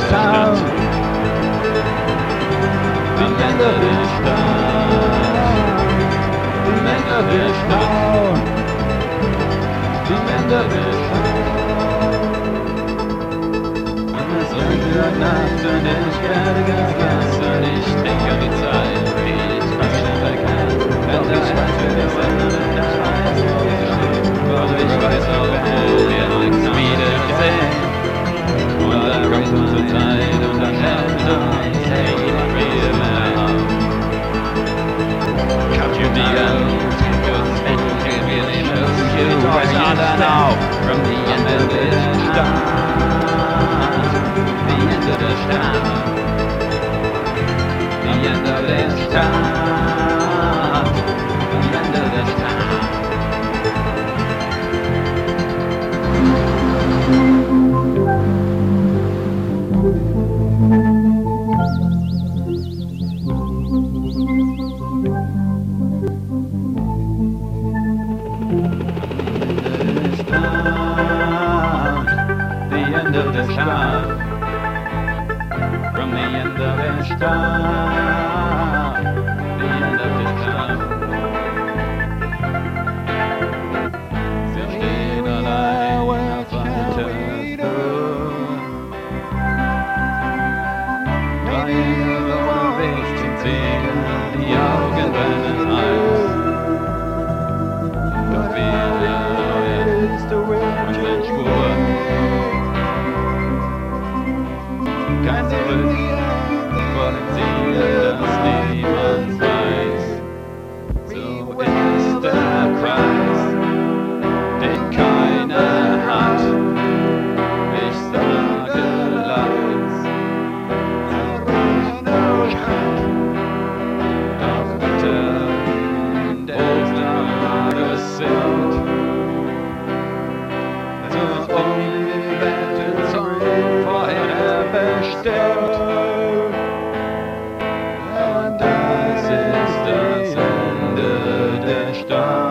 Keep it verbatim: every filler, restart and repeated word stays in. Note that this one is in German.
Stadt. Am Ende der Stadt. Am Ende der Stadt. Am Ende der Stadt. Es regnet Nacht und ich werde ganz nass und ich denke an die Zeit, die ich nicht mehr verkann. Doch ich weiß, wie wir sind und ich weiß, wo wir stehen. Und ich weiß auch, wo wir uns wiedersehen. Und da kommt unsere Zeit und dann hält uns niemand wieder mehr auf. Cut you down, and you really know you are not now. From the end of the start, the end of the start, the end of the start, the end of the start. The end of the start. From the end of the start. The end of the start. Wir stehen allein auf einem Terrasse. Drei Jahre Weg zum Ziel, die Augen brennen heiß. Doch wir unsere Spur. Kein Zurück vor dem Ziel, das niemand weiß. So ist der Preis, den keiner hat. Ich sage leis, doch bitte, der Gnade sind so unbewährte Zeug vorher bestimmt. Und das ist das Ende der Stadt.